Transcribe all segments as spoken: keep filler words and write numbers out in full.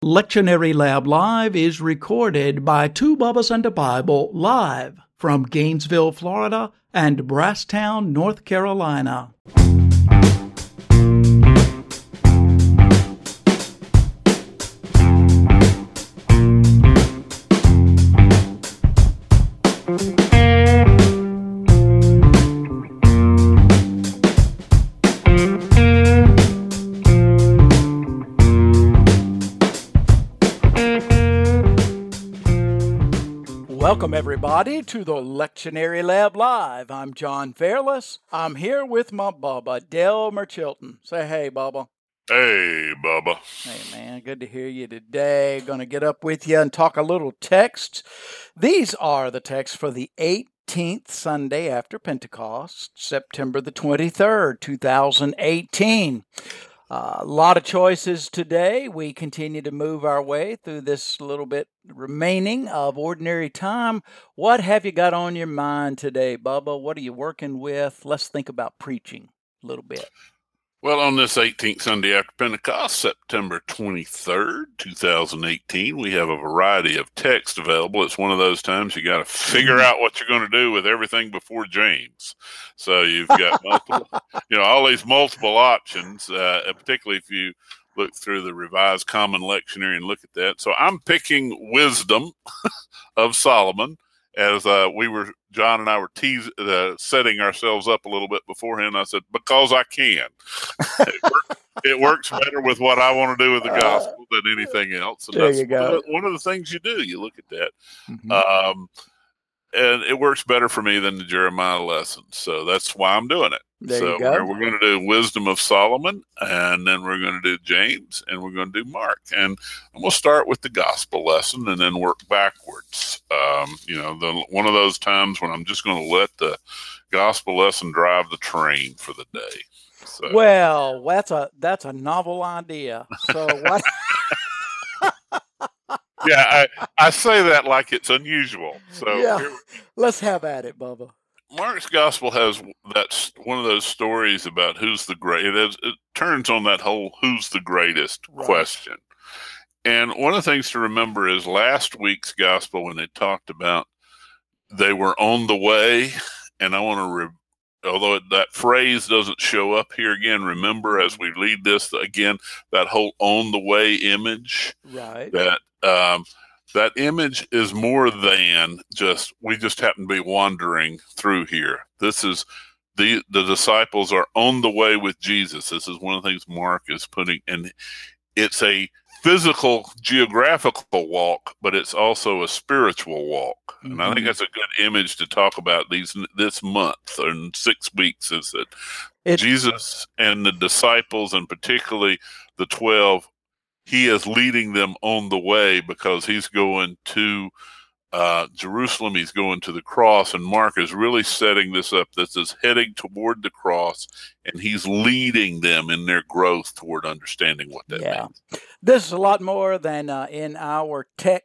Lectionary Lab Live is recorded by Two Bubbas and a Bible live from Gainesville, Florida and Brasstown, North Carolina. Welcome, everybody, to the Lectionary Lab Live. I'm John Fairless. I'm here with my Bubba, Delmer Chilton. Say hey, Bubba. Hey, Bubba. Hey, man, good to hear you today. Going to get up with you and talk a little text. These are the texts for the eighteenth Sunday after Pentecost, September the twenty-third, two thousand eighteen. Uh, a lot of choices today. We continue to move our way through this little bit remaining of ordinary time. What have you got on your mind today, Bubba? What are you working with? Let's think about preaching a little bit. Well, on this eighteenth Sunday after Pentecost, September twenty-third, two thousand eighteen, we have a variety of text available. It's one of those times you got to figure out what you're going to do with everything before James. So you've got multiple, you know, all these multiple options, uh, particularly if you look through the Revised Common Lectionary and look at that. So I'm picking Wisdom of Solomon. As uh, we were, John and I were teas- uh, setting ourselves up a little bit beforehand, I said, because I can. it, work, it works better with what I want to do with the gospel than anything else. And there that's you go. One of, the, one of the things you do. You look at that. Mm-hmm. Um, and it works better for me than the Jeremiah lesson. So that's why I'm doing it. There so you go. we're, we're going to do Wisdom of Solomon, and then we're going to do James, and we're going to do Mark. And we'll start with the gospel lesson and then work backwards. Um, you know, the, one of those times when I'm just going to let the gospel lesson drive the train for the day. So. Well, that's a that's a novel idea. So what? Yeah, I, I say that like it's unusual. So yeah, here, let's have at it, Bubba. Mark's gospel has that's one of those stories about who's the great. It, is, it turns on that whole "who's the greatest" Right. question. And one of the things to remember is last week's gospel when they talked about they were on the way, and I want to, re, although it, that phrase doesn't show up here again. Remember as we lead this again, that whole "on the way" image, right? That. Um, That image is more than just, we just happen to be wandering through here. This is, the the disciples are on the way with Jesus. This is one of the things Mark is putting, and it's a physical, geographical walk, but it's also a spiritual walk. Mm-hmm. And I think that's a good image to talk about these this month and six weeks is that it, Jesus and the disciples, and particularly the twelve, he is leading them on the way because he's going to uh, Jerusalem. He's going to the cross, and Mark is really setting this up. This is heading toward the cross, and he's leading them in their growth toward understanding what that yeah. means. This is a lot more than uh, in our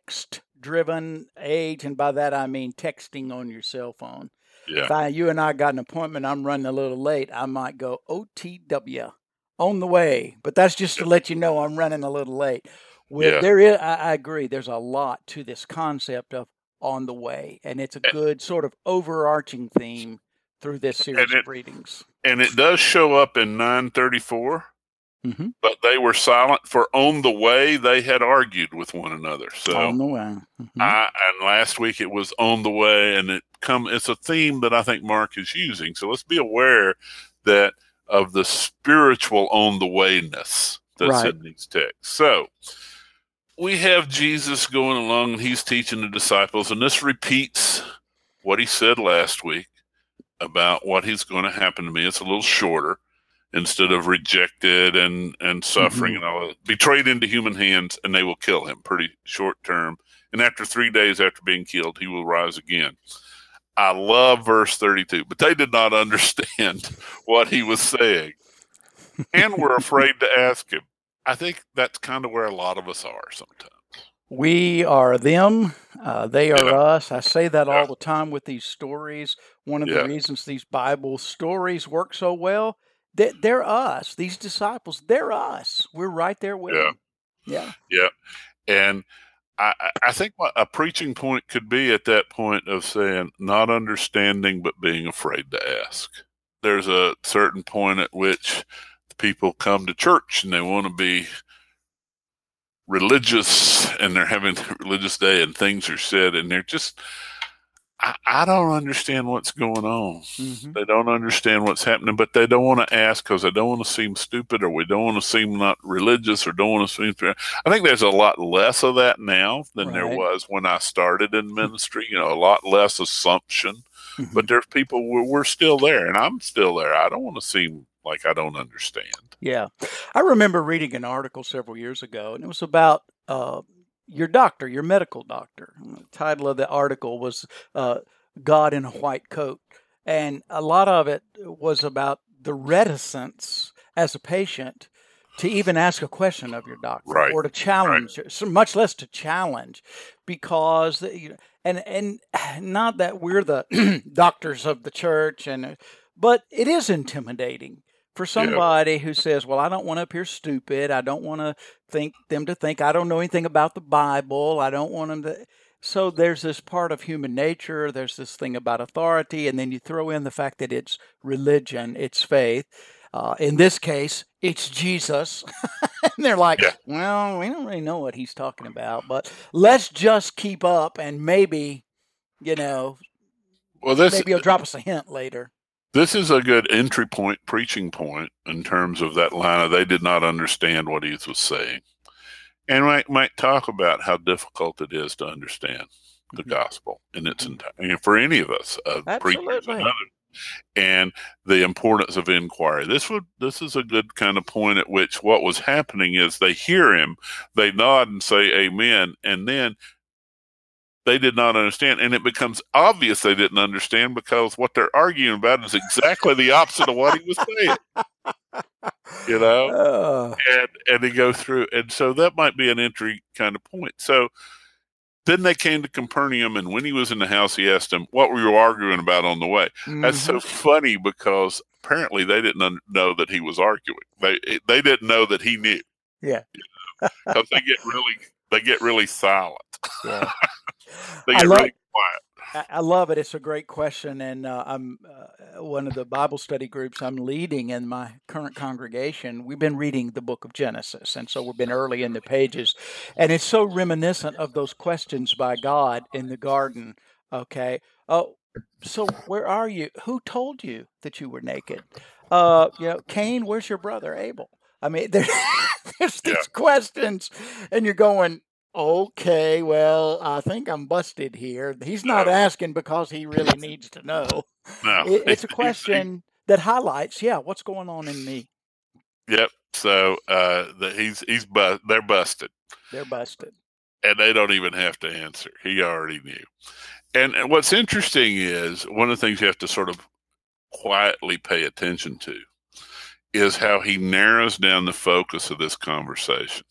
text-driven age, and by that I mean texting on your cell phone. Yeah. If I, you and I got an appointment, I'm running a little late, I might go O T W. On the way, but that's just to let you know I'm running a little late. Well, yeah. There is, I, I agree, there's a lot to this concept of on the way, and it's a good sort of overarching theme through this series it, of readings. And it does show up in nine thirty-four, mm-hmm. but they were silent for on the way. They had argued with one another. So on the way. Mm-hmm. I, and last week it was on the way, and it come. It's a theme that I think Mark is using. So let's be aware that of the spiritual on the wayness that's right. in these texts. So we have Jesus going along and he's teaching the disciples, and this repeats what he said last week about what is going to happen to me. It's a little shorter. Instead of rejected and, and suffering mm-hmm. and all that, betrayed into human hands, and they will kill him. Pretty short term. And after three days after being killed, he will rise again. I love verse thirty-two, but they did not understand what he was saying and were afraid to ask him. I think that's kind of where a lot of us are sometimes. We are them. Uh, they are yeah. us. I say that yeah. all the time with these stories. One of yeah. the reasons these Bible stories work so well, they, they're us. These disciples, they're us. We're right there with yeah. them. Yeah. Yeah. And I, I think what a preaching point could be at that point of saying, not understanding, but being afraid to ask. There's a certain point at which people come to church and they want to be religious and they're having a religious day and things are said and they're just, I, I don't understand what's going on. Mm-hmm. They don't understand what's happening, but they don't want to ask because they don't want to seem stupid, or we don't want to seem not religious, or don't want to seem. I think there's a lot less of that now than right. there was when I started in ministry. You know, a lot less assumption, mm-hmm. but there's people we're, we're still there, and I'm still there. I don't want to seem like I don't understand. Yeah, I remember reading an article several years ago, and it was about. Uh, Your doctor, your medical doctor. The title of the article was uh, God in a White Coat. And a lot of it was about the reticence as a patient to even ask a question of your doctor right. or to challenge, right. so much less to challenge, because, you know, and, and not that we're the doctors of the church, and but it is intimidating. For somebody yeah. who says, well, I don't want to appear stupid. I don't want to think them to think I don't know anything about the Bible. I don't want them to. So there's this part of human nature. There's this thing about authority. And then you throw in the fact that it's religion, it's faith. Uh, in this case, it's Jesus. And they're like, yeah. well, we don't really know what he's talking about, but let's just keep up and maybe, you know, well, this, maybe he'll drop us a hint later. This is a good entry point, preaching point, in terms of that line of they did not understand what he was saying. And we might, might talk about how difficult it is to understand the mm-hmm. gospel in its entirety, for any of us, uh, preachers and others, and the importance of inquiry. This would this is a good kind of point at which what was happening is they hear him, they nod and say amen, and then they did not understand, and it becomes obvious they didn't understand because what they're arguing about is exactly the opposite of what he was saying. You know, uh. and and they go through, and so that might be an entry kind of point. So then they came to Capernaum, and when he was in the house, he asked him, "What were you arguing about on the way?" Mm-hmm. That's so funny because apparently they didn't un- know that he was arguing. They they didn't know that he knew. Yeah, because you know? they get really they get really silent. Yeah. They get love, really quiet. I love it. It's a great question, and uh, I'm uh, one of the Bible study groups I'm leading in my current congregation. We've been reading the book of Genesis, and so we've been early in the pages, and it's so reminiscent of those questions by God in the garden. Okay, oh, so where are you? Who told you that you were naked? Uh, you know, Cain, where's your brother Abel? I mean, there, there's these yeah. questions, and you're going, okay, well, I think I'm busted here. He's not asking because he really needs to know. No. It, it's a question that highlights, yeah, what's going on in me. Yep. So uh, the, he's he's bu- they're busted. They're busted, and they don't even have to answer. He already knew. And, and what's interesting is one of the things you have to sort of quietly pay attention to is how he narrows down the focus of this conversation.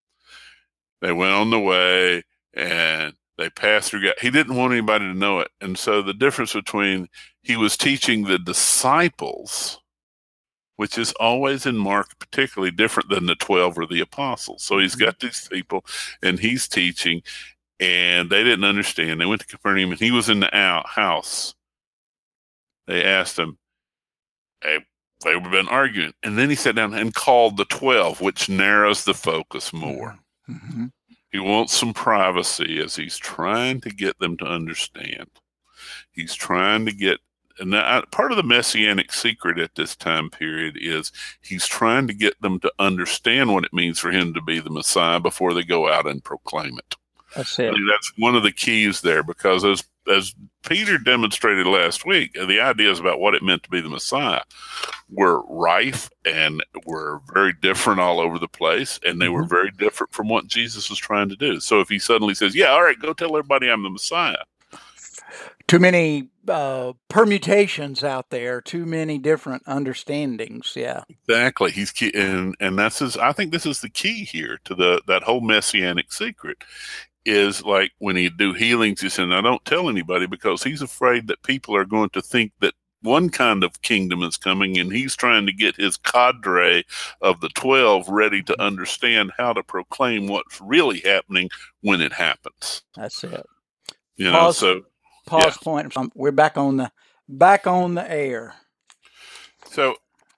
They went on the way and they passed through God. He didn't want anybody to know it. And so the difference between he was teaching the disciples, which is always in Mark particularly different than the twelve or the apostles. So he's got these people and he's teaching and they didn't understand. They went to Capernaum and he was in the out house. They asked him, hey, they've been arguing. And then he sat down and called the twelve, which narrows the focus more. Mm-hmm. He wants some privacy as he's trying to get them to understand. He's trying to get, and that, part of the messianic secret at this time period is he's trying to get them to understand what it means for him to be the Messiah before they go out and proclaim it. That's it. That's one of the keys there, because as as Peter demonstrated last week, the ideas about what it meant to be the Messiah were rife and were very different all over the place, and they mm-hmm. were very different from what Jesus was trying to do. So if he suddenly says, yeah, all right, go tell everybody I'm the Messiah. Too many uh, permutations out there, too many different understandings, yeah. Exactly. He's key, and, and that's his, I think this is the key here to the that whole messianic secret. Is like when he do healings, he said, "I don't tell anybody because he's afraid that people are going to think that one kind of kingdom is coming, and he's trying to get his cadre of the twelve ready to understand how to proclaim what's really happening when it happens. That's it. You pause, know, so pause yeah. point. We're back on the back on the air. So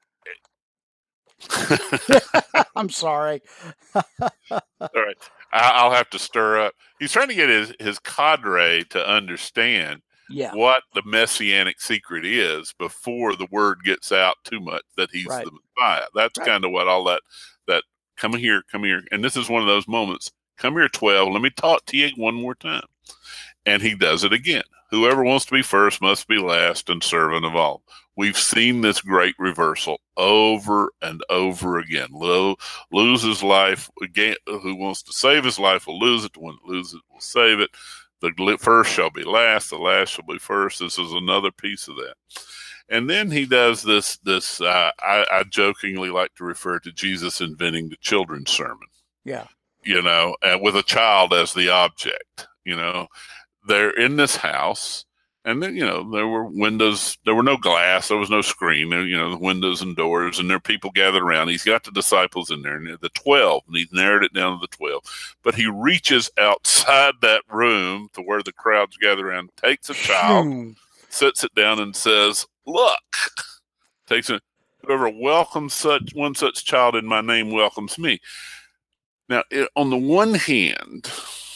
I'm sorry. All right. I'll have to stir up. He's trying to get his, his cadre to understand yeah. what the messianic secret is before the word gets out too much that he's right. the Messiah. That's right. kind of what all that, that come here, come here. And this is one of those moments. Come here, twelve. Let me talk to you one more time. And he does it again. Whoever wants to be first must be last and servant of all. We've seen this great reversal over and over again. Lo, lose his life again. Who wants to save his life will lose it. The one that loses it will save it. The first shall be last. The last shall be first. This is another piece of that. And then he does this. This uh, I, I jokingly like to refer to Jesus inventing the children's sermon. Yeah. You know, uh, with a child as the object. You know, they're in this house. And then, you know, there were windows, there were no glass, there was no screen, there, you know, the windows and doors, and there are people gathered around. He's got the disciples in there, and the twelve, and he's narrowed it down to the twelve. But he reaches outside that room to where the crowds gather around, takes a child, hmm. sits it down, and says, look, takes it, whoever welcomes such one such child in my name welcomes me. Now, it, on the one hand,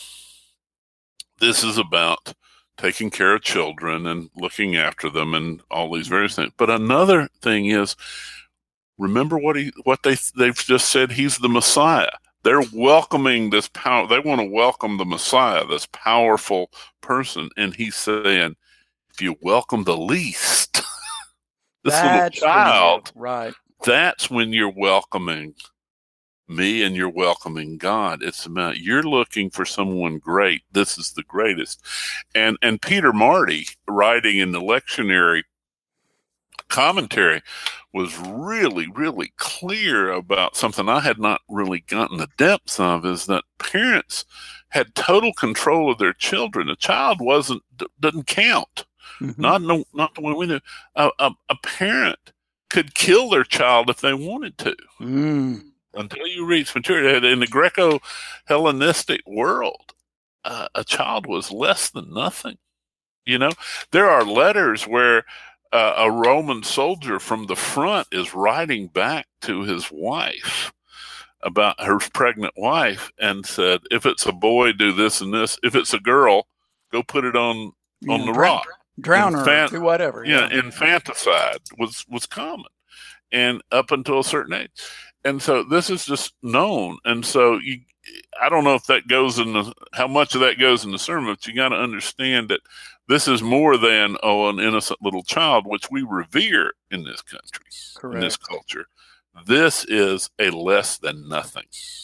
this is about taking care of children and looking after them and all these various things. But another thing is, remember what he, what they, they've just said, he's the Messiah. They're welcoming this power. They want to welcome the Messiah, this powerful person. And he's saying, if you welcome the least, this that's little child, right. that's when you're welcoming me and you're welcoming God. It's about, you're looking for someone great. This is the greatest. And and Peter Marty, writing in the lectionary commentary, was really, really clear about something I had not really gotten the depths of, is that parents had total control of their children. A child wasn't, doesn't count. Mm-hmm. Not, no, not the way we do. A, a, a parent could kill their child if they wanted to. Mm. Until you reach maturity. In the Greco-Hellenistic world, uh, a child was less than nothing. You know, there are letters where uh, a Roman soldier from the front is writing back to his wife about her pregnant wife and said, if it's a boy, do this and this. If it's a girl, go put it on, yeah, on the drown, rock. Drown her, Infant- do whatever. Yeah, yeah, infanticide was, was common. And up until a certain age. And so this is just known. And so you, I don't know if that goes in the, how much of that goes in the sermon, but you got to understand that this is more than, oh, an innocent little child, which we revere in this country, Correct. In this culture. This is a less than nothing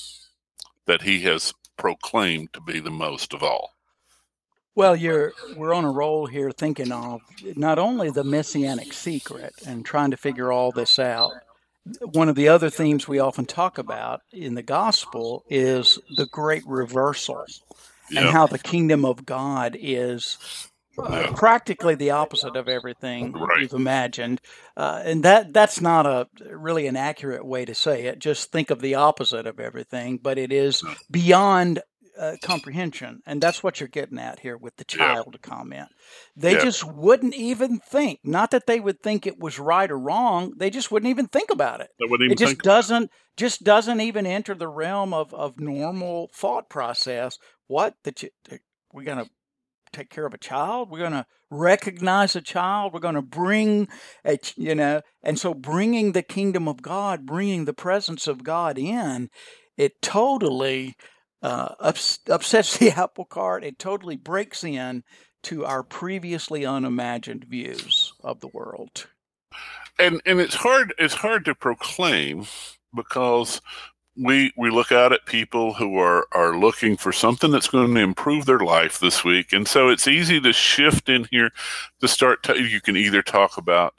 that he has proclaimed to be the most of all. Well, you're we're on a roll here thinking of not only the messianic secret and trying to figure all this out. One of the other themes we often talk about in the gospel is the great reversal, yeah, and how the kingdom of God is uh, yeah. practically the opposite of everything right. you've imagined. Uh, and that that's not a really an accurate way to say it. Just think of the opposite of everything, but it is beyond uh, comprehension. And that's what you're getting at here with the child yeah. comment. They yeah. just wouldn't even think, not that they would think it was right or wrong. They just wouldn't even think about it. It just doesn't, just doesn't even enter the realm of, of normal thought process. What, that you, we're going to take care of a child? We're going to recognize a child? We're going to bring a, you know, and so bringing the kingdom of God, bringing the presence of God in, it totally uh, ups, upsets the apple cart. It totally breaks in to our previously unimagined views of the world. And and it's hard it's hard to proclaim because we we look out at people who are, are looking for something that's going to improve their life this week. And so it's easy to shift in here to start, t- you can either talk about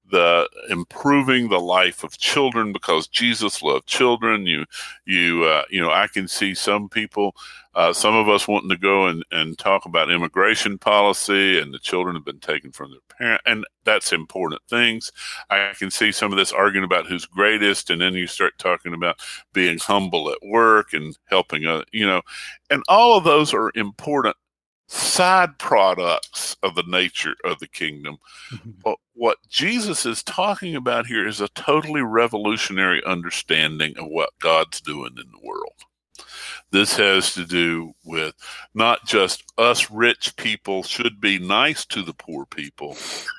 the improving the life of children because Jesus loved children. You, you, uh, you know, I can see some people, uh, some of us wanting to go and, and talk about immigration policy, and the children have been taken from their parent, and that's important things. I can see some of this arguing about who's greatest, and then you start talking about being humble at work and helping, uh, you know, and all of those are important side products of the nature of the kingdom. Mm-hmm. But what Jesus is talking about here is a totally revolutionary understanding of what God's doing in the world. This has to do with not just us rich people should be nice to the poor people.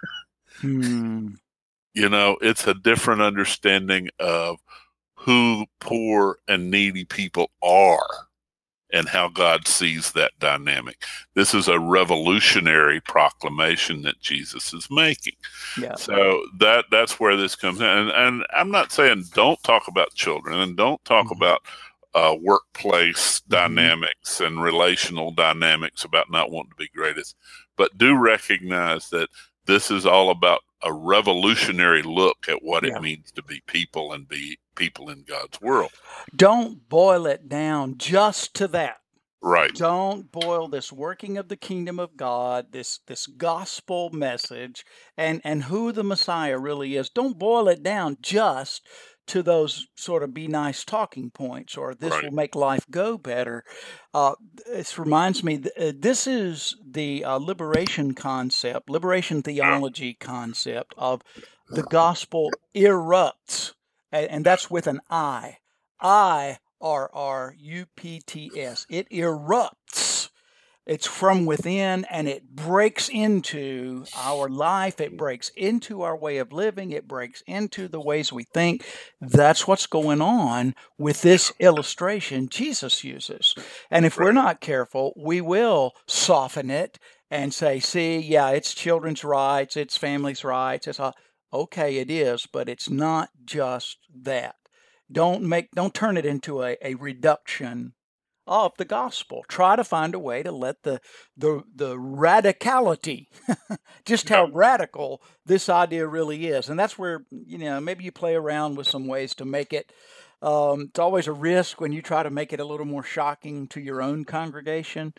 hmm. You know, it's a different understanding of who poor and needy people are and how God sees that dynamic. This is a revolutionary proclamation that Jesus is making. Yeah. So that that's where this comes in. And, and I'm not saying don't talk about children and don't talk mm-hmm. about uh, workplace mm-hmm. dynamics and relational dynamics about not wanting to be greatest, but do recognize that this is all about a revolutionary look at what yeah. it means to be people and be people in God's world. Don't boil it down just to that. Right. Don't boil this working of the kingdom of God, this this gospel message, and, and who the Messiah really is. Don't boil it down just to those sort of be nice talking points, or this right. will make life go better. Uh, this reminds me, th- this is the uh, liberation concept, liberation theology concept of the gospel erupts, and, and that's with an I. I, R R U P T S. It erupts. It's from within, and it breaks into our life. It breaks into our way of living. It breaks into the ways we think. That's what's going on with this illustration Jesus uses. And if we're not careful, we will soften it and say, see, yeah, it's children's rights, it's families' rights. It's all, okay, it is, but it's not just that. Don't make, don't turn it into a, a reduction of the gospel. Try to find a way to let the the the radicality, just how radical this idea really is. And that's where, you know, maybe you play around with some ways to make it. Um, it's always a risk when you try to make it a little more shocking to your own congregation.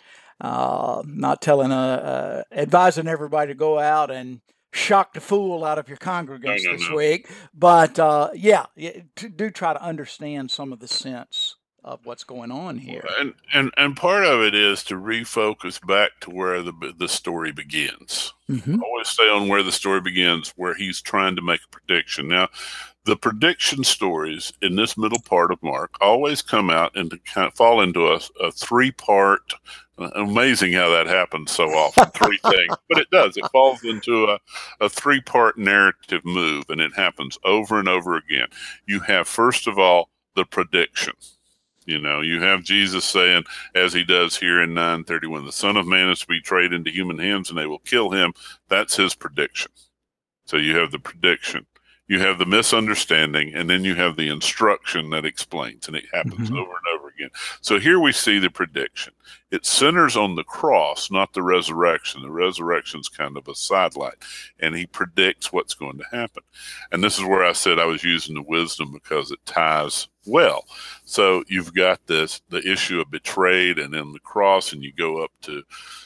Uh, not telling, uh, uh, advising everybody to go out and shock the fool out of your congregants no, no, this no. week. But uh, yeah, do try to understand some of the sense of what's going on here. And, and and part of it is to refocus back to where the the story begins. Mm-hmm. Always stay on where the story begins, where he's trying to make a prediction. Now, the prediction stories in this middle part of Mark always come out and kind of fall into a, a three-part. Amazing how that happens so often, three things. But it does. It falls into a, a three-part narrative move, and it happens over and over again. You have, first of all, the prediction. You know, you have Jesus saying, as he does here in nine thirty, when the Son of Man is to be betrayed into human hands and they will kill him, that's his prediction. So you have the prediction, you have the misunderstanding, and then you have the instruction that explains, and it happens mm-hmm. over and over again. So here we see the prediction. It centers on the cross, not the resurrection. The resurrection's kind of a sidelight, and he predicts what's going to happen. And this is where I said I was using the wisdom because it ties well. So you've got this, the issue of betrayed and then the cross, and you go up to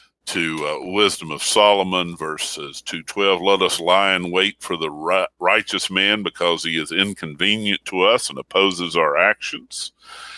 to uh, Wisdom of Solomon, verses two twelve. Let us lie in wait for the ri- righteous man because he is inconvenient to us and opposes our actions,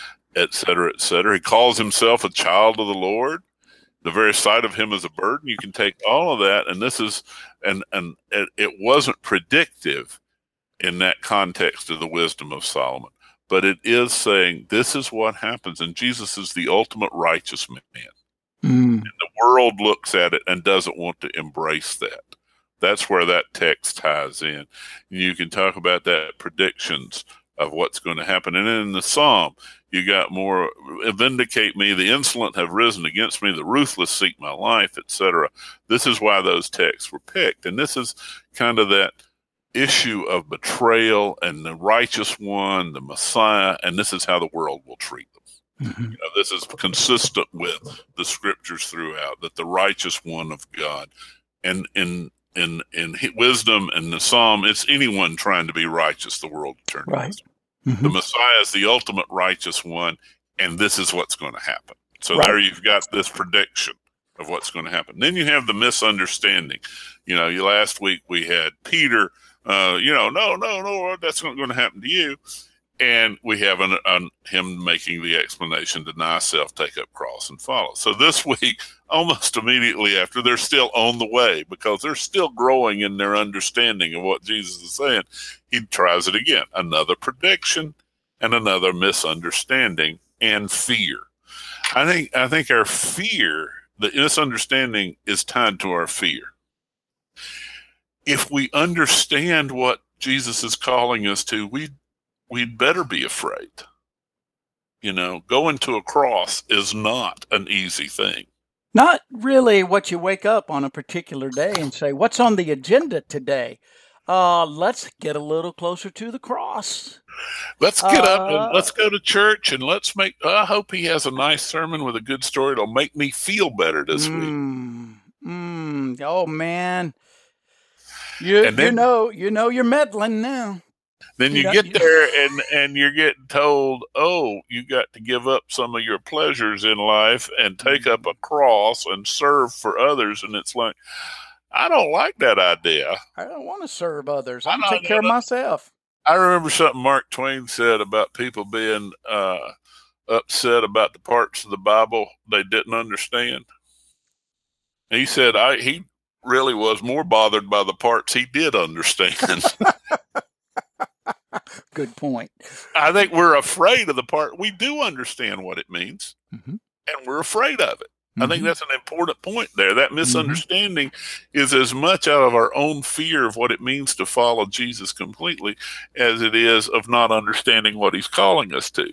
et cetera, et cetera. He calls himself a child of the Lord. The very sight of him is a burden. You can take all of that, and this is, and and it, it wasn't predictive in that context of the Wisdom of Solomon. But it is saying this is what happens, and Jesus is the ultimate righteous man. Mm. And the world looks at it and doesn't want to embrace that. That's where that text ties in. You can talk about that predictions of what's going to happen. And in the Psalm, you got more, vindicate me, the insolent have risen against me, the ruthless seek my life, et cetera. This is why those texts were picked. And this is kind of that issue of betrayal and the righteous one, the Messiah, and this is how the world will treat them. Mm-hmm. You know, this is consistent with the scriptures throughout, that the righteous one of God, and in in in wisdom and the psalm, it's anyone trying to be righteous, the world will turn to Right. wisdom. Mm-hmm. The Messiah is the ultimate righteous one, and this is what's going to happen. So Right. there you've got this prediction of what's going to happen. Then you have the misunderstanding. You know, you, last week we had Peter, uh, you know, no, no, no, that's not going to happen to you. And we have an, an, him making the explanation, deny self, take up cross, and follow. So this week, almost immediately after, they're still on the way because they're still growing in their understanding of what Jesus is saying. He tries it again, another prediction and another misunderstanding and fear. I think I think our fear, the misunderstanding is tied to our fear. If we understand what Jesus is calling us to, we we'd better be afraid. You know, going to a cross is not an easy thing. Not really what you wake up on a particular day and say, what's on the agenda today? Uh, let's get a little closer to the cross. Let's get uh, up and let's go to church and let's make, I hope he has a nice sermon with a good story. It'll make me feel better this mm, week. Mm, oh, man. You, then, you know, you know, you're meddling now. Then you, you get there and, and you're getting told, oh, you got to give up some of your pleasures in life and take up a cross and serve for others. And it's like, I don't like that idea. I don't want to serve others. I want to take care of myself. I remember something Mark Twain said about people being uh, upset about the parts of the Bible they didn't understand. He said I he really was more bothered by the parts he did understand. Good point. I think we're afraid of the part. We do understand what it means, mm-hmm. and we're afraid of it. Mm-hmm. I think that's an important point there. That misunderstanding mm-hmm. is as much out of our own fear of what it means to follow Jesus completely as it is of not understanding what he's calling us to.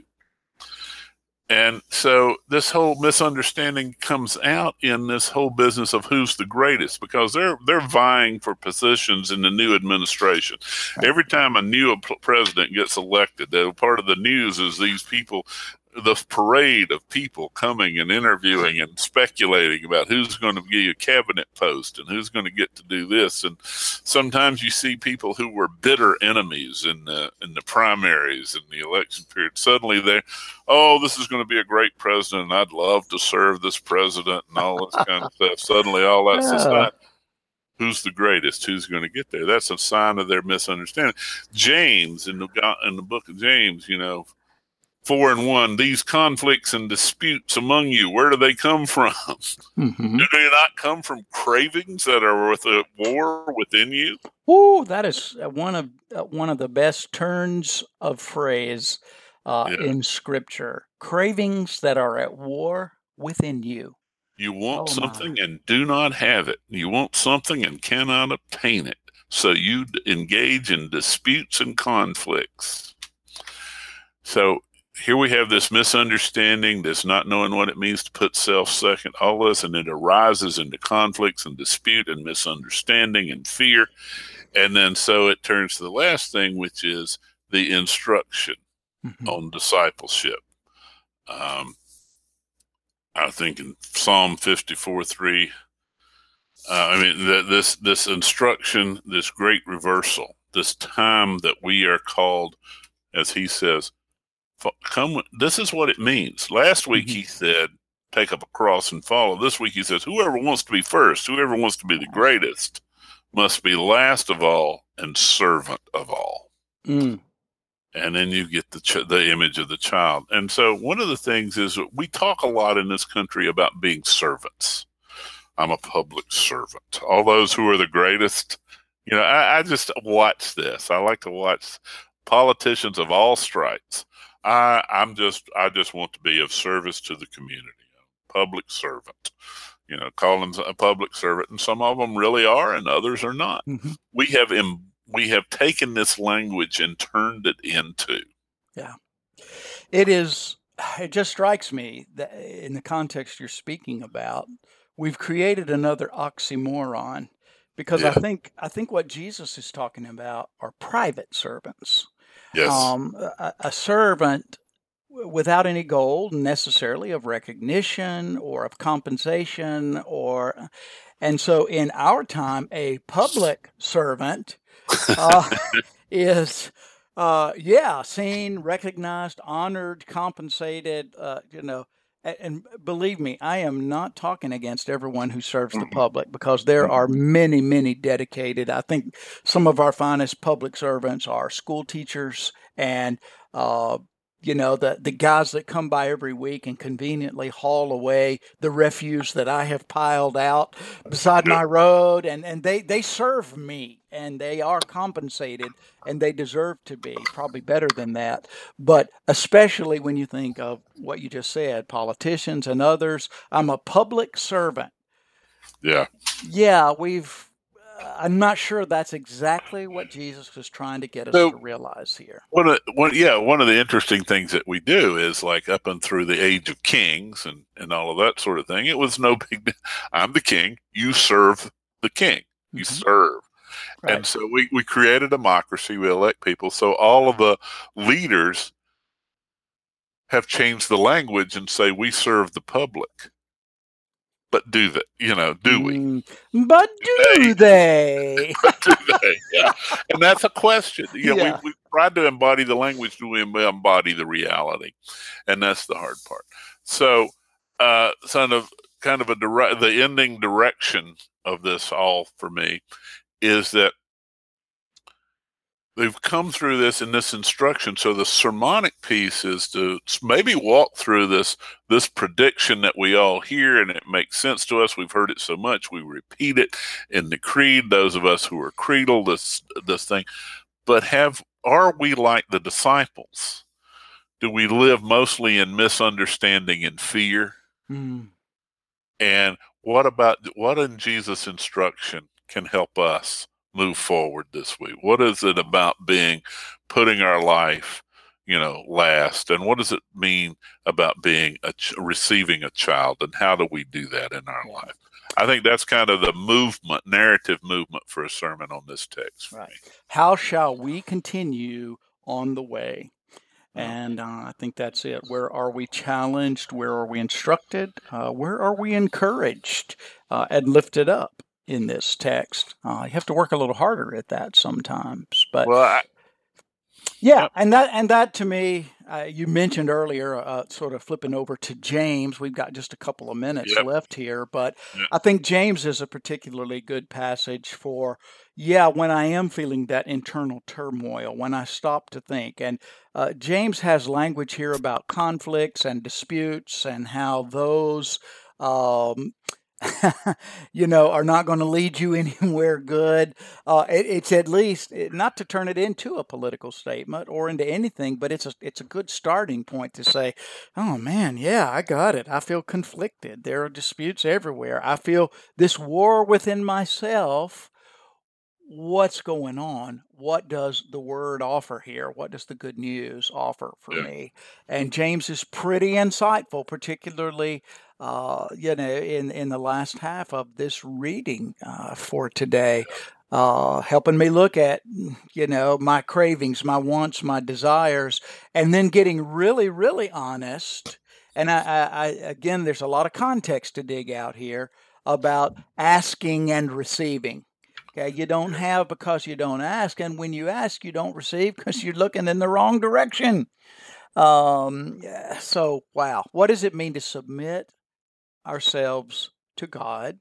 And so this whole misunderstanding comes out in this whole business of who's the greatest, because they're they're vying for positions in the new administration. Right. Every time a new president gets elected, part of the news is these people, the parade of people coming and interviewing and speculating about who's going to be a cabinet post and who's going to get to do this. And sometimes you see people who were bitter enemies in the in the primaries in the election period. Suddenly they're, oh, this is going to be a great president. I'd love to serve this president and all this kind of stuff. Suddenly all that's yeah. aside. Who's the greatest? Who's going to get there? That's a sign of their misunderstanding. James, in the in the book of James, you know, Four and one, these conflicts and disputes among you, where do they come from? Mm-hmm. Do they not come from cravings that are with a war within you? Ooh, that is one of uh, one of the best turns of phrase uh, yeah. in Scripture. Cravings that are at war within you. You want oh, something my. and do not have it. You want something and cannot obtain it. So you engage in disputes and conflicts. So here we have this misunderstanding, this not knowing what it means to put self second, all this, and it arises into conflicts and dispute and misunderstanding and fear. And then so it turns to the last thing, which is the instruction mm-hmm. on discipleship. Um, I think in Psalm fifty-four three, uh, I mean, th- this, this instruction, this great reversal, this time that we are called, as he says, Come. This is what it means. Last week mm-hmm. he said, take up a cross and follow. This week he says, whoever wants to be first, whoever wants to be the greatest, must be last of all and servant of all. Mm. And then you get the ch- the image of the child. And so one of the things is we talk a lot in this country about being servants. I'm a public servant. All those who are the greatest, you know, I, I just watch this. I like to watch politicians of all stripes. I, I'm just, I just want to be of service to the community, a public servant, you know, call them a public servant. And some of them really are and others are not. Mm-hmm. We have, im- we have taken this language and turned it into. Yeah, it is. It just strikes me that in the context you're speaking about, we've created another oxymoron because yeah. I think, I think what Jesus is talking about are private servants. Yes. Um, a, a servant without any goal necessarily of recognition or of compensation or, And so in our time, a public servant uh, is, uh, yeah, seen, recognized, honored, compensated, uh, you know. And, and believe me, I am not talking against everyone who serves the public, because there are many, many dedicated. I think some of our finest public servants are school teachers and, uh, you know, the, the guys that come by every week and conveniently haul away the refuse that I have piled out beside my road. And, and they, they serve me, and they are compensated, and they deserve to be, probably better than that. But especially when you think of what you just said, politicians and others, I'm a public servant. Yeah. Yeah, we've, uh, I'm not sure that's exactly what Jesus was trying to get us So, to realize here. One of, one, yeah, one of the interesting things that we do is, like, up and through the age of kings and, and all of that sort of thing, it was no big deal. I'm the king. You serve the king. You Mhm. serve. Right. And so we, we create a democracy. We elect people. So all of the leaders have changed the language and say, we serve the public. But do that, you know, do we? Mm, but do they? Do they? Yeah. And that's a question. You know, Yeah. we, we tried to embody the language. Do we embody the reality? And that's the hard part. So, uh, kind of, kind of a direct, the ending direction of this all for me is that they've come through this in this instruction. So the sermonic piece is to maybe walk through this, this prediction that we all hear, and it makes sense to us. We've heard it so much. We repeat it in the creed, those of us who are creedal, this, this thing, but have, are we like the disciples? Do we live mostly in misunderstanding and fear? Mm. And what about, what in Jesus' instruction can help us move forward this week? What is it about being, putting our life, you know, last? And what does it mean about being a ch- receiving a child? And how do we do that in our Yeah. life? I think that's kind of the movement, narrative movement for a sermon on this text. For Right. me. How shall we continue on the way? Yeah. And uh, I think that's it. Where are we challenged? Where are we instructed? Uh, where are we encouraged uh, and lifted up in this text? Uh, you have to work a little harder at that sometimes. But Well, I, yeah, Yep. and that and that to me, uh, you mentioned earlier, uh, sort of flipping over to James. We've got just a couple of minutes Yep. left here, but Yep. I think James is a particularly good passage for, yeah, when I am feeling that internal turmoil, when I stop to think. And uh, James has language here about conflicts and disputes and how those. Um, you know, are not going to lead you anywhere good. Uh, it, it's at least not to turn it into a political statement or into anything, but it's a it's a good starting point to say, "Oh man, yeah, I got it. I feel conflicted. There are disputes everywhere. I feel this war within myself. What's going on? What does the word offer here? What does the good news offer for Yeah. me?" And James is pretty insightful, particularly uh, you know in in the last half of this reading uh, for today, uh, helping me look at you know my cravings, my wants, my desires, and then getting really, really honest. And I, I, I again, there's a lot of context to dig out here about asking and receiving. Okay, you don't have because you don't ask, and when you ask, you don't receive because you're looking in the wrong direction. Um, yeah, so, wow, what does it mean to submit ourselves to God?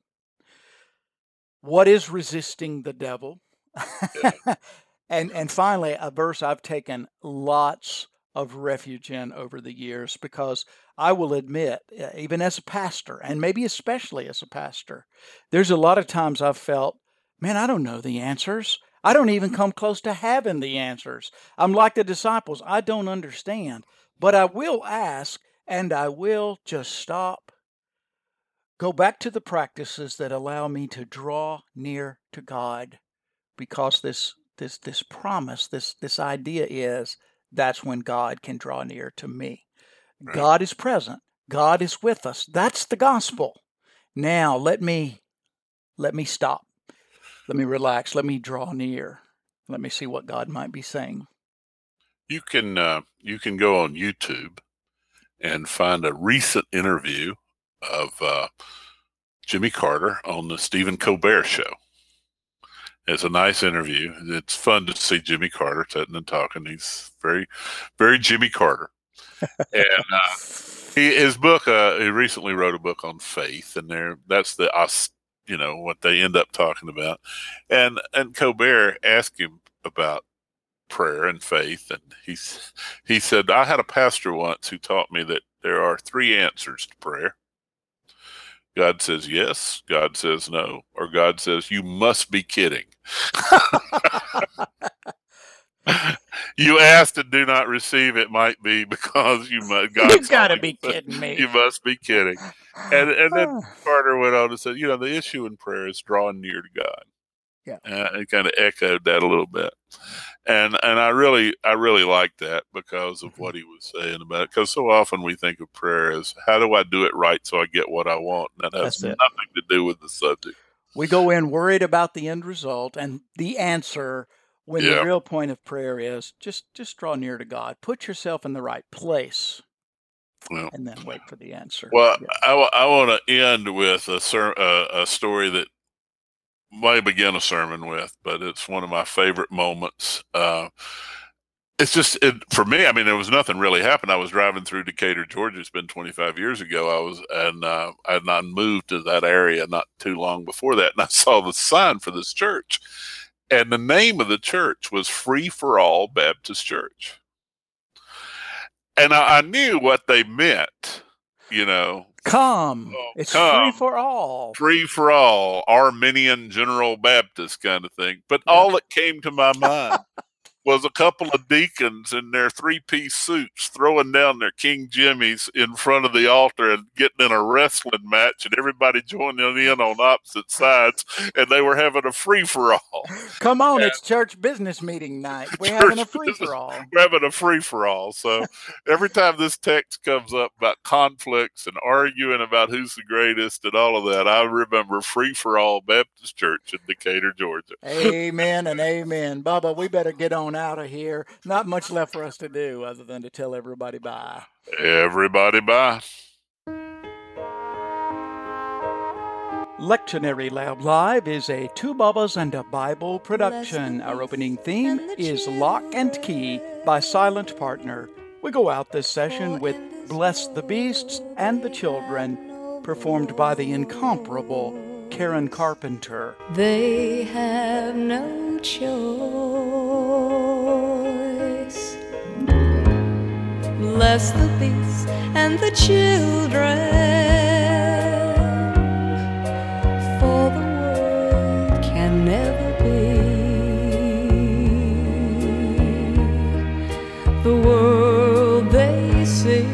What is resisting the devil? Yeah. and and finally, a verse I've taken lots of refuge in over the years, because I will admit, uh, even as a pastor, and maybe especially as a pastor, there's a lot of times I've felt, man, I don't know the answers. I don't even come close to having the answers. I'm like the disciples. I don't understand, but I will ask, and I will just stop, go back to the practices that allow me to draw near to God, because this this this promise, this this idea is that's when God can draw near to me. Right. God is present. God is with us. That's the gospel. Now let me let me stop. Let me relax. Let me draw near. Let me see what God might be saying. You can uh, you can go on YouTube and find a recent interview of uh, Jimmy Carter on the Stephen Colbert Show. It's a nice interview. It's fun to see Jimmy Carter sitting and talking. He's very, very Jimmy Carter. And uh, he, his book, uh, he recently wrote a book on faith, and there, that's the, you know, what they end up talking about. And and Colbert asked him about prayer and faith, and he's he said, I had a pastor once who taught me that there are three answers to prayer. God says yes, God says no, or God says you must be kidding. You asked and do not receive, it might be because you must. You've got to be kidding me. You must be kidding. And and then Carter went on and said, you know, the issue in prayer is drawing near to God. Yeah, uh, it kind of echoed that a little bit, and and I really I really liked that because of what he was saying about it. Because so often we think of prayer as how do I do it right so I get what I want. And that has nothing to do with the subject. We go in worried about the end result and the answer, when yeah. the real point of prayer is just just draw near to God, put yourself in the right place, well, and then wait for the answer. Well, yeah. I, I want to end with a ser- uh, a story that may begin a sermon with, but it's one of my favorite moments. Uh, it's just, it, for me, I mean, there was nothing really happened. I was driving through Decatur, Georgia. It's been twenty-five years ago. I was, and uh, I had not moved to that area not too long before that. And I saw the sign for this church, and the name of the church was Free for All Baptist Church. And I, I knew what they meant, you know. Come. Oh, it's come. Free for all. Free for all. Arminian General Baptist kind of thing. But yeah. all that came to my mind was a couple of deacons in their three-piece suits throwing down their King Jimmys in front of the altar and getting in a wrestling match, and everybody joining in on opposite sides, and they were having a free-for-all. Come on, and it's church business meeting night. We're having a free-for-all. We're having a free-for-all. So every time this text comes up about conflicts and arguing about who's the greatest and all of that, I remember Free-for-All Baptist Church in Decatur, Georgia. Amen and amen. Bubba, we better get on out of here. Not much left for us to do other than to tell everybody bye. Everybody bye. Lectionary Lab Live is a Two Bubbas and a Bible production. Our opening theme is Lock and Key by Silent Partner. We go out this session with Bless the Beasts and the Children, performed by the incomparable Karen Carpenter. They have no choice. Bless the beasts and the children, for the world can never be the world they see.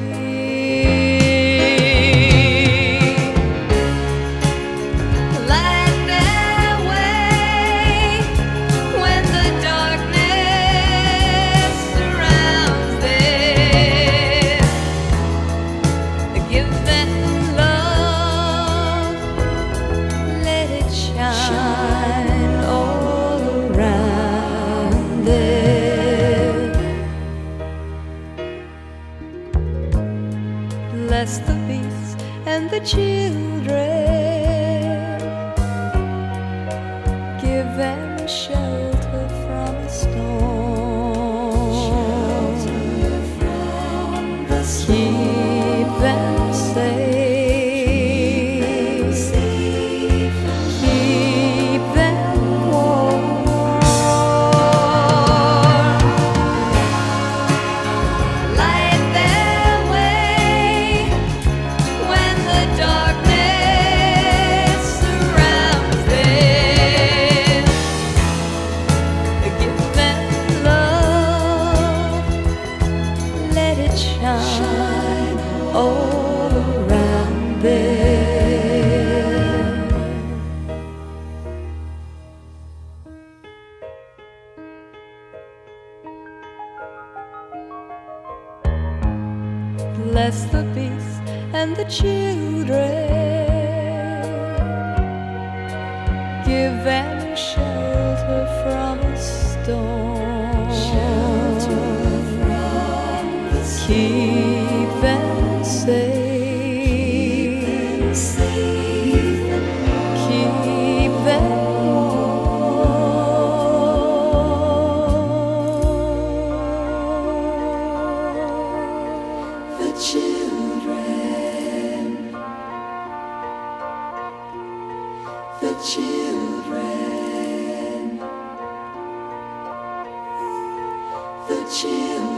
Bless the beasts and the children, give them shelter from the storm, shelter from the storm. Keep them safe, safe. Keep them warm. Light their way when the darkness surrounds them. Give them love, let it shine all around them. Bless the beasts and the children, give them shelter from a storm, shelter from the storm. Keep them safe, keep them safe. the children, the children.